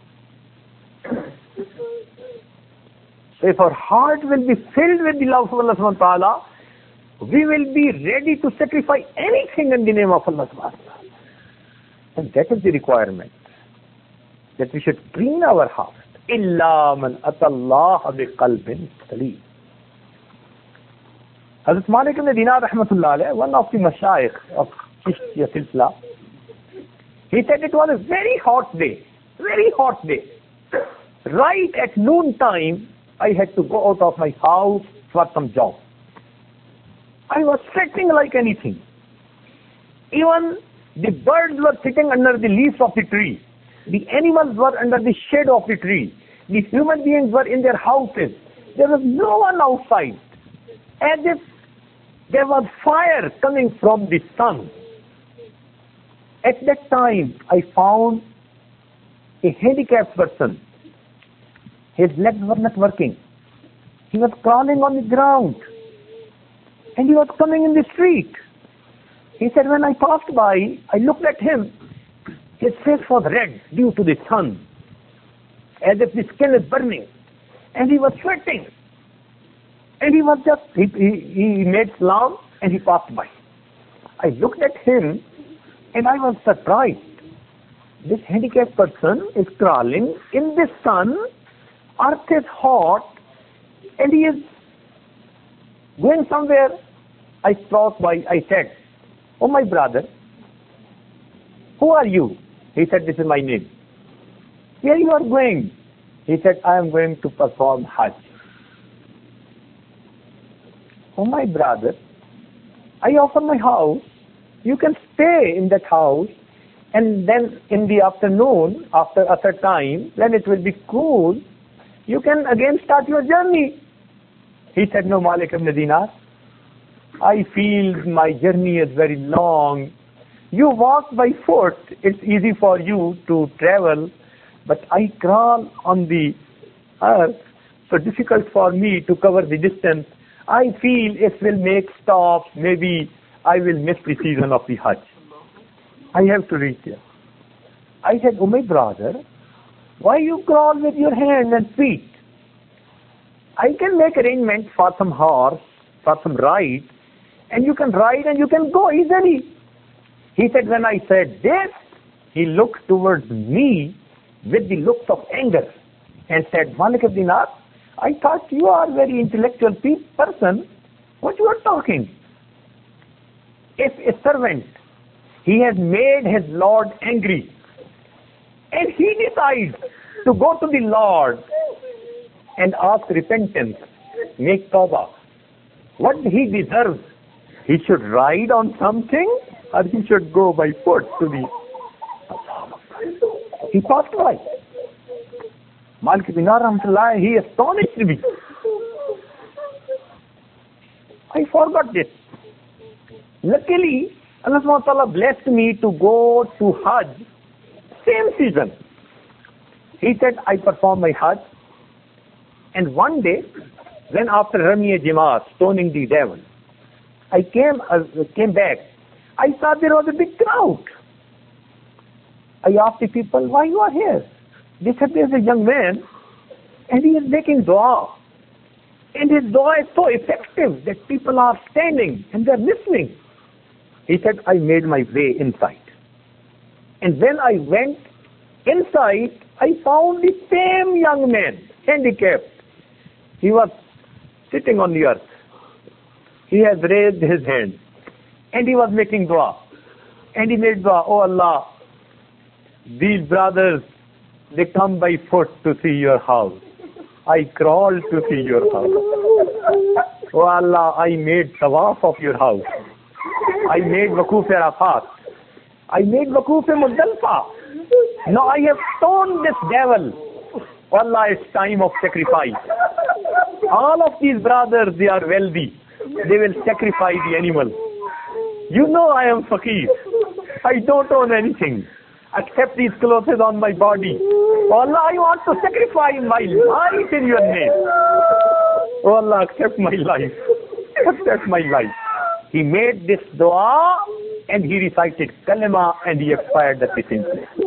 So if our heart will be filled with the love of Allah subhanahu wa ta'ala, we will be ready to sacrifice anything in the name of Allah subhanahu wa ta'ala. And that is the requirement, that we should clean our heart. إِلَّا مَنْ أَتَى اللَّهَ بِقَلْبٍ سَلِيمٍ. Hazrat Malik ibn Dinar rahmatullah alayh, one of the mashayikh of Chishtiya Silsila, he said it was a very hot day. Right at noon time, I had to go out of my house for some job. I was sweating like anything. Even the birds were sitting under the leaves of the tree. The animals were under the shade of the tree. The human beings were in their houses. There was no one outside. As if there was fire coming from the sun. At that time, I found a handicapped person. His legs were not working. He was crawling on the ground. And he was coming in the street. He said, when I passed by, I looked at him. His face was red due to the sun, as if the skin is burning. And he was sweating. And he was just, he made salam and he passed by. I looked at him and I was surprised. This handicapped person is crawling in the sun, earth is hot, and he is going somewhere. I stopped by, I said, oh my brother, who are you? He said, this is my name. Where you are going? He said, I am going to perform Hajj. Oh my brother, I offer my house. You can stay in that house, and then in the afternoon, after a certain time, when it will be cool, you can again start your journey. He said, no, Malik ibn Dinar, I feel my journey is very long. You walk by foot, it's easy for you to travel, but I crawl on the earth, so difficult for me to cover the distance. I feel it will make stops, maybe I will miss the season of the Hajj. I have to reach there. I said, oh my brother, why you crawl with your hands and feet? I can make arrangements for some horse, for some ride, and you can ride and you can go easily. He said, when I said this, he looked towards me with the looks of anger and said, Malik ibn Dinar, I thought you are a very intellectual person. What you are talking? If a servant, he has made his Lord angry, and he decides to go to the Lord and ask repentance, make tawbah, what he deserves? He should ride on something, or he should go by foot to the... He passed by. Malik ibn Dinar, he astonished me. I forgot this. Luckily, Allah subhanahu wa ta'ala blessed me to go to Hajj, same season. He said, I performed my Hajj, and one day, when after Rami Jamaat, stoning the devil, I came back, I saw there was a big crowd. I asked the people, why you are here? They said, there's a young man, and he is making dua. And his dua is so effective that people are standing and they're listening. He said, I made my way inside. And when I went inside, I found the same young man, handicapped. He was sitting on the earth. He has raised his hand. And he was making dua. And he made dua, oh Allah, these brothers, they come by foot to see your house. I crawled to see your house. Oh Allah, I made tawaf of your house. I made Waquf Arafat. I made Waquf Muzdalifah. Now I have stoned this devil. Oh Allah, it's time of sacrifice. All of these brothers, they are wealthy. They will sacrifice the animal. You know I am Faqir. I don't own anything except these clothes on my body. Oh Allah, I want to sacrifice my life in your name. Oh Allah, accept my life. Accept my life. He made this dua and he recited kalima and he expired at the same place.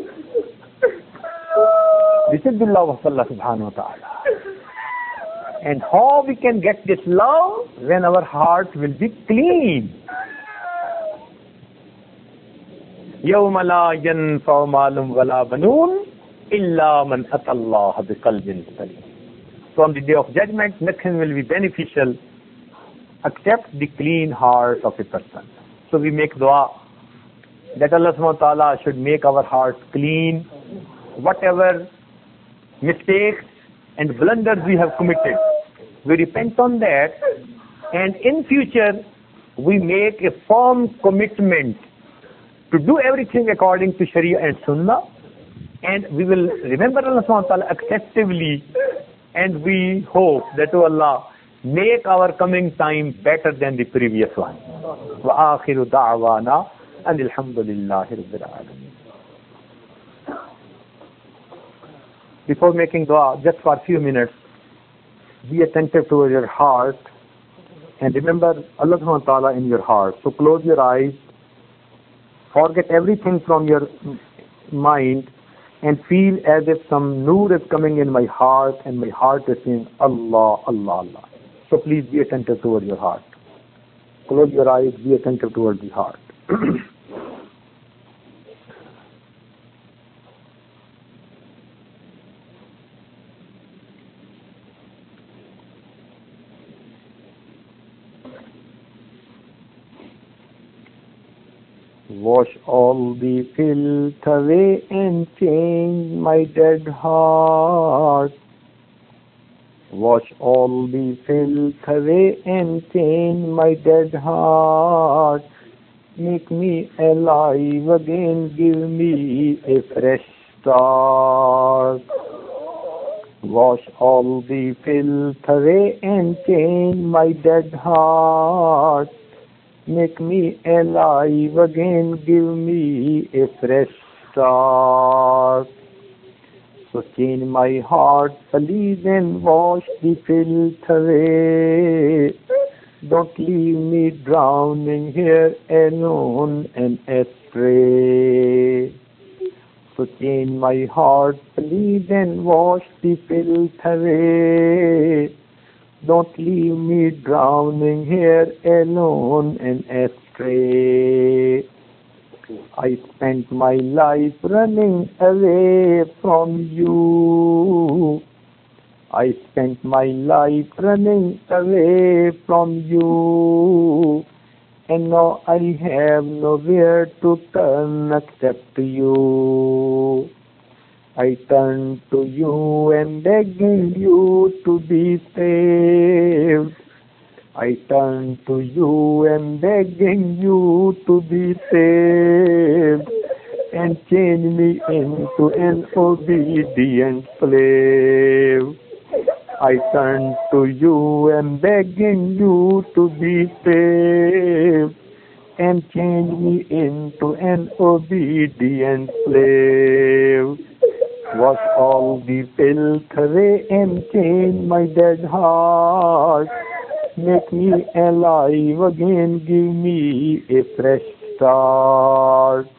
This is the love of Allah subhanahu wa ta'ala. And how we can get this love? When our heart will be clean. يَوْمَ لَا يَنْفَعُ مَالٌ وَلَا بَنُونَ إِلَّا مَنْ أَتَى اللَّهَ بِقَلْبٍ سَلِيمٍ. So on the day of judgment, nothing will be beneficial except the clean heart of a person. So we make dua that Allah subhanahu wa ta'ala should make our hearts clean. Whatever mistakes and blunders we have committed, we repent on that, and in future we make a firm commitment to do everything according to Sharia and Sunnah, and we will remember Allah subhanahu wa ta'ala excessively, and we hope that, oh Allah, make our coming time better than the previous one. Wa akhiru da'wana and alhamdulillahi rabbil alamin. Before making dua, just for a few minutes, be attentive to your heart and remember Allah subhanahu wa ta'ala in your heart. So close your eyes, forget everything from your mind and feel as if some nur is coming in my heart and my heart is saying Allah, Allah, Allah. So please be attentive toward your heart. Close your eyes, be attentive toward the heart. Wash all the filth away and change my dead heart. Wash all the filth away and change my dead heart. Make me alive again, give me a fresh start. Wash all the filth away and change my dead heart. Make me alive again, give me a fresh start. So change my heart, please, and wash the filth away. Don't leave me drowning here alone and astray. So change my heart, please, and wash the filth away. Don't leave me drowning here alone and astray. I spent my life running away from you. I spent my life running away from you. And now I have nowhere to turn except you. I turn to you and begging you to be saved. I turn to you and begging you to be saved and change me into an obedient slave. I turn to you and begging you to be saved and change me into an obedient slave. Wash all the filth away and change my dead heart. Make me alive again, give me a fresh start.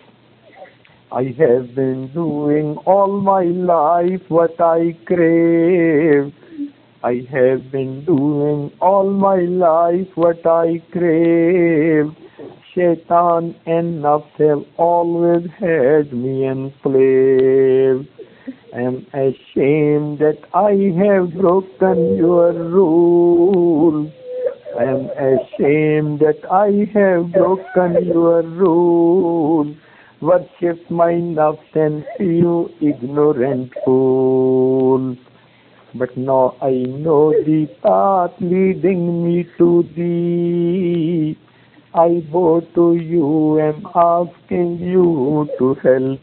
I have been doing all my life what I crave. I have been doing all my life what I crave. Shaitan and nafs have always had me enslaved. I am ashamed that I have broken your rules. I am ashamed that I have broken your rules. Worship my nafs and you ignorant fools. But now I know the path leading me to thee. I bow to you, am asking you to help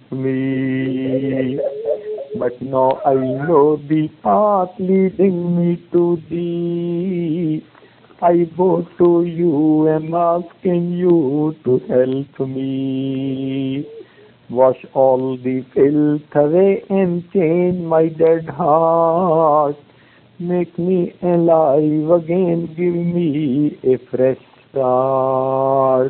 me. But now I know the path leading me to thee. I bow to you, am asking you to help me. Wash all the filth away and change my dead heart. Make me alive again, give me a fresh start.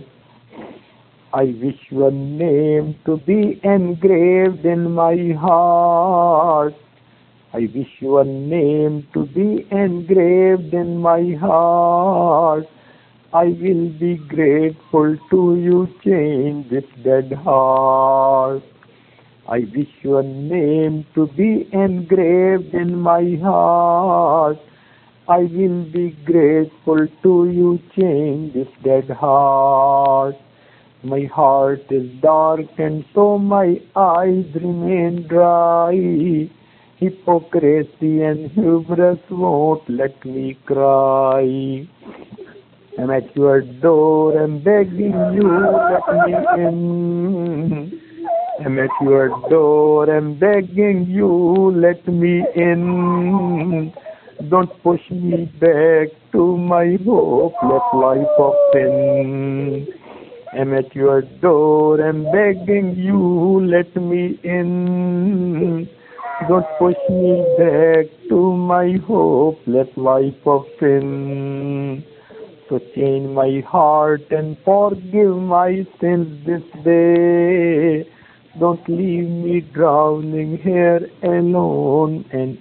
I wish your name to be engraved in my heart. I wish your name to be engraved in my heart. I will be grateful to you, change this dead heart. I wish your name to be engraved in my heart. I will be grateful to you, change this dead heart. My heart is dark and so my eyes remain dry. Hypocrisy and hubris won't let me cry. I'm at your door, I'm begging you, let me in. I'm at your door, I'm begging you, let me in. Don't push me back to my hopeless life of sin. I'm at your door, I'm begging you, let me in. Don't push me back to my hopeless life of sin. So change my heart and forgive my sins this day. Don't leave me drowning here alone and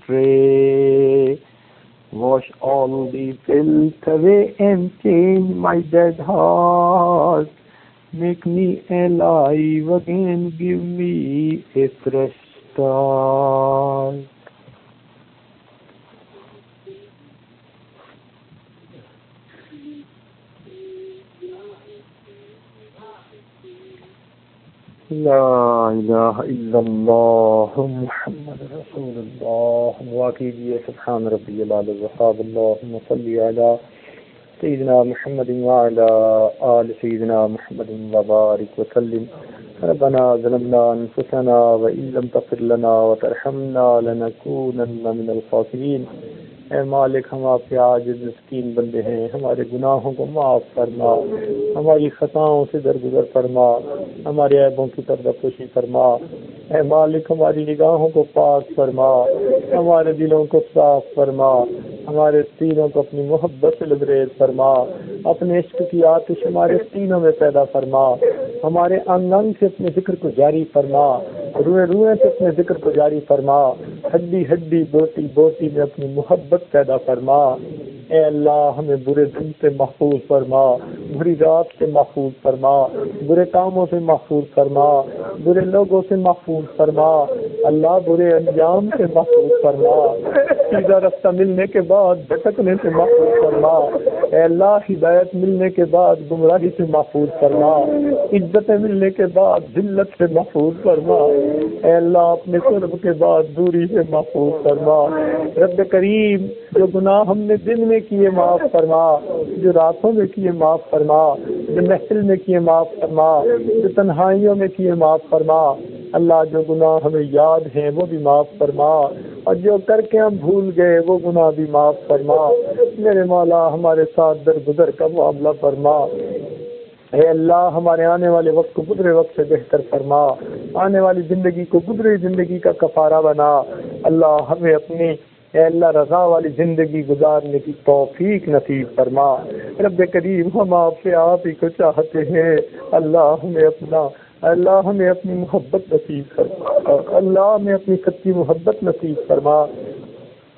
astray. Wash all the filth away and change my dead heart. Make me alive again, give me a fresh start. لا إله إلا الله محمد رسول الله واقعي سبحان ربي العلي الوهاب اللهم صل على سيدنا محمد وعلى آل سيدنا محمد وبارك وسلم ربنا ظلمنا أنفسنا وإن لم تغفر لنا وترحمنا لنكونن من الخاسرين. اے مالک ہم آپ کے عاجز مسکین بندے ہیں، ہمارے گناہوں کو معاف فرما، ہماری خطاؤں سے درگزر فرما، ہمارے عیبوں کی پردہ پوشی فرما۔ اے مالک ہماری نگاہوں کو پاک فرما، ہمارے دلوں کو صاف فرما، ہمارے سینوں کو اپنی محبت سے لبریز فرما، اپنے عشق کی آتش ہمارے سینوں میں پیدا فرما، ہمارے انگ انگ سے اپنے ذکر کو جاری فرما، روئے روئے سے اپنے ذکر کو جاری فرما، ہڈی ہڈی بوٹی بوٹی میں اپنی محبت پیدا فرما۔ اے اللہ ہمیں برے دن سے محفوظ فرما، بری رات سے محفوظ فرما، برے کاموں سے محفوظ فرما، برے لوگوں سے محفوظ فرما، اللہ برے انجام سے محفوظ فرما، سیدھا رستہ ملنے کے بعد بھٹکنے سے محفوظ فرما، اے اللہ ہدایت ملنے کے بعد گمراہی سے محفوظ فرما، عزتیں ملنے کے بعد ذلت سے محفوظ فرما، اے اللہ اپنے قرب کے بعد دوری سے محفوظ فرما۔ رب کریم جو گناہ ہم نے دن میں کیے معاف فرما، جو راتوں میں کیے معاف فرما، جو محفل میں کیے معاف فرما، جو تنہائیوں میں کیے معاف فرما۔ اللہ جو گناہ ہمیں یاد ہیں وہ بھی معاف فرما، اور جو کر کے ہم بھول گئے وہ گناہ بھی معاف فرما۔ میرے مولا ہمارے ساتھ درگزر کا معاملہ فرما۔ اے اللہ ہمارے آنے والے وقت کو گزرے وقت سے بہتر فرما، آنے والی زندگی کو گزری زندگی کا کفارہ بنا۔ اللہ ہمیں اپنی اے اللہ رضا والی زندگی گزارنے کی توفیق نصیب فرما۔ رب کریم ہم آپ سے آپ ہی کو چاہتے ہیں، اللہ ہمیں اپنی محبت نصیب فرما، اللہ ہمیں اپنی سچی محبت نصیب فرما۔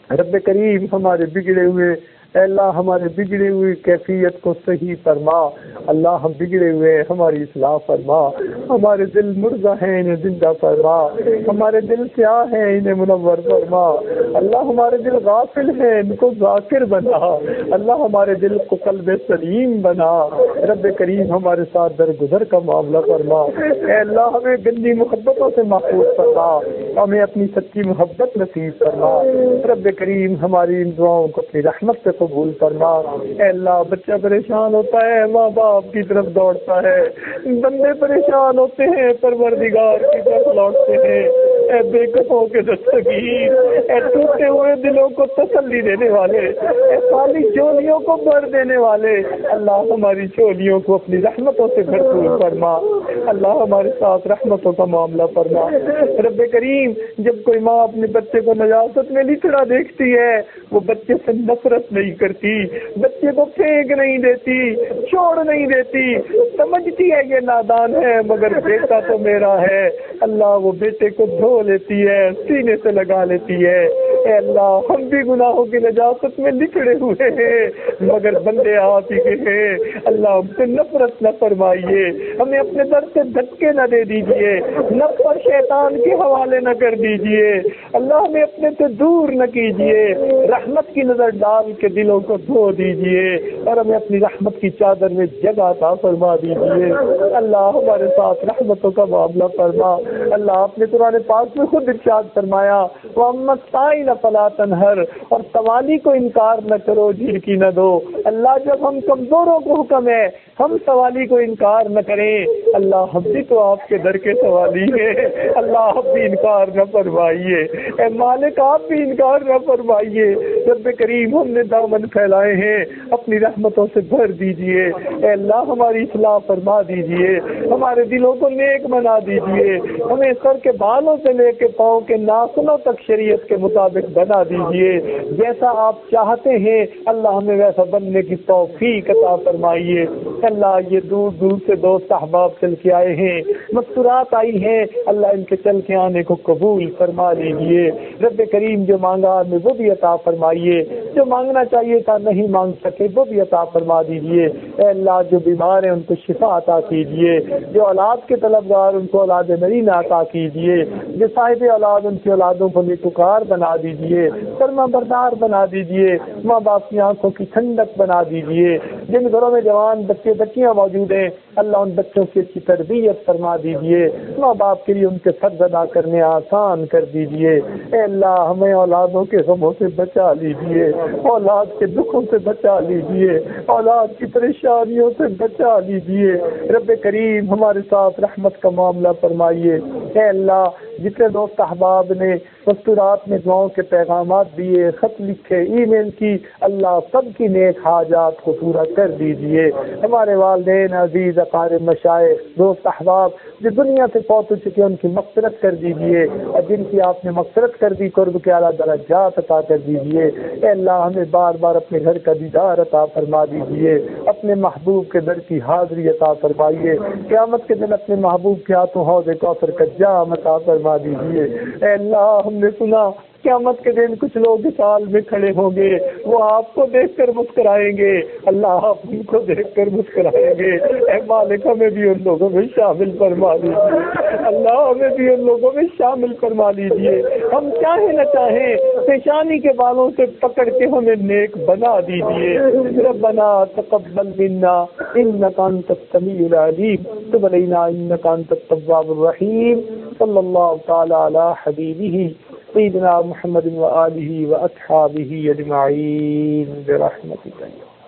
رب کریم ہمارے بگڑے ہوئے اے اللہ ہمارے بگڑے ہوئی کیفیت کو صحیح فرما. اللہ ہم بگڑے ہوئے ہماری اصلاح فرما. ہمارے دل مردہ ہیں انہیں زندہ فرما. ہمارے دل سیاہ ہیں انہیں منور فرما. اللہ ہمارے دل غافل ہیں ان کو ذاکر بنا. اللہ ہمارے دل کو قلب سلیم بنا. رب کریم ہمارے ساتھ درگزر کا معاملہ فرما. اے اللہ ہمیں گندی محبتوں سے محفوظ فرما. ہمیں اپنی سچی محبت نصیب فرما. رب کریم ہماری ان دعاؤں کو اپنی رحمت سے قبول فرما. اے اللہ بچہ پریشان ہوتا ہے ماں باپ کی طرف دوڑتا ہے. بندے پریشان ہوتے ہیں پروردگار کی طرف لوٹتے ہیں. اے بے کفوں کے دستگیر، اے ٹوٹے ہوئے دلوں کو تسلی دینے والے، اے خالی چولیوں کو بھر دینے والے، اللہ ہماری چولیوں کو اپنی رحمتوں سے بھرپور فرما. اللہ ہمارے ساتھ رحمتوں کا معاملہ فرما. رب کریم جب کوئی ماں اپنے بچے کو نجاست میں لچڑا دیکھتی ہے وہ بچے سے نفرت نہیں کرتی، بچے کو پھینک نہیں دیتی، چھوڑ نہیں دیتی، سمجھتی ہے یہ نادان ہے مگر بیٹا تو میرا ہے. اللہ وہ بیٹے کو دھو لیتی ہے، سینے سے لگا لیتی ہے. اے اللہ ہم بھی گناہوں کی نجاست میں لکھڑے ہوئے ہیں مگر بندے آپ ہی کے ہیں. اللہ ہم سے نفرت نہ فرمائیے، ہمیں اپنے در سے دھکے نہ دے دیجیے، نفس اور شیطان کے حوالے نہ کر دیجیے. اللہ ہمیں اپنے سے دور نہ کیجیے، رحمت کی نظر ڈال کے دلوں کو دھو دیجیے اور ہمیں اپنی رحمت کی چادر میں جگہ عطا فرما دیجیے. اللہ ہمارے ساتھ رحمتوں کا معاملہ فرما. اللہ آپ نے قرآن پاک میں خود ارشاد فرمایا وَأَمَّا السَّائِلَ فَلَا تَنْهَرْ، اور سوالی کو انکار نہ کرو جھڑکی نہ دو. اللہ جب ہم کمزوروں کو حکم ہے ہم سوالی کو انکار نہ کریں. اللہ ہم بھی تو آپ کے در کے سوالی ہیں. اللہ آپ بھی انکار نہ فرمائیے. اے مالک آپ بھی انکار نہ فرمائیے. رب کریم ہم نے دامن پھیلائے ہیں اپنی رحمتوں سے بھر دیجیے. اے اللہ ہماری اصلاح فرما دیجیے، ہمارے دلوں کو نیک بنا دیجیے، ہمیں سر کے بالوں سے لے کے پاؤں کے ناخنوں تک شریعت کے مطابق بنا دیجیے. جیسا آپ چاہتے ہیں اللہ ہمیں ویسا بننے کی توفیق عطا فرمائیے. اللہ یہ دور دور سے دوست احباب چل کے آئے ہیں، مستورات آئی ہیں، اللہ ان کے چل کے آنے کو قبول فرما لیجیے. رب کریم جو مانگا ہمیں وہ بھی عطا فرمائیے، جو مانگنا چاہیے تھا نہیں مانگ سکے وہ بھی عطا فرما دیجیے. اے اللہ جو بیمار ہیں ان کو شفا عطا کیجیے، جو اولاد کے طلبگار ان کو اولاد نرینہ عطا کیجیے، جو صاحب اولاد ان کی اولادوں کو نیکوکار بنا دیجیے، فرما بردار بنا دیجیے، ماں باپ کی آنکھوں کی ٹھنڈک بنا دیجیے. جن گھروں میں جوان بچے بچیاں موجود ہیں اللہ ان بچوں کی اچھی تربیت فرما دیجیے، ماں باپ کے لیے ان کے فرض ادا کرنے آسان کر دیجیے. اے اللہ ہمیں اولادوں کے غموں سے بچا لیجیے، اولاد کے دکھوں سے بچا لیجیے، اولاد کی پریشانیوں سے بچا لیجیے. رب کریم ہمارے ساتھ رحمت کا معاملہ فرمائیے. اے اللہ جتنے دوست احباب نے مستورات میں دعاؤں کے پیغامات دیے، خط لکھے، ای میل کی، اللہ سب کی نیک حاجات کو پورا کر دیجیے. ہمارے والدین عزیز اقارب مشائخ دوست احباب جو دنیا سے فوت ہو چکے ان کی مغفرت کر دیجیے، اور جن کی آپ نے مغفرت کر دی قرب کے اعلیٰ درجات عطا کر دیجیے. اے اللہ ہمیں بار بار اپنے گھر کا دیدار عطا فرما دیجیے، اپنے محبوب کے در کی حاضری عطا فرمائیے. قیامت کے دن اپنے محبوب کے ہاتھوں حوض کوثر کا جام عطا فرما دیجیے. اے اللہ ہم نے سنا قیامت کے دن کچھ لوگ سال میں کھڑے ہوں گے، وہ آپ کو دیکھ کر مسکرائیں گے، اللہ آپ ان کو دیکھ کر مسکرائیں گے. اے مالک ہمیں بھی ان لوگوں میں شامل فرما لیجیے، اللہ ہمیں بھی ان لوگوں میں شامل فرما لیجیے. ہم چاہیں نہ چاہیں پیشانی کے بالوں سے پکڑ کے ہمیں نیک بنا دیجیے. ربنا تقبل منا انک انت السمیع العلیم تب علینا انک انت التواب الرحیم. صلی اللہ تعالی علی حبیبہ سیدنا محمد وآلہ وأصحابہ اجمعین برحمتک.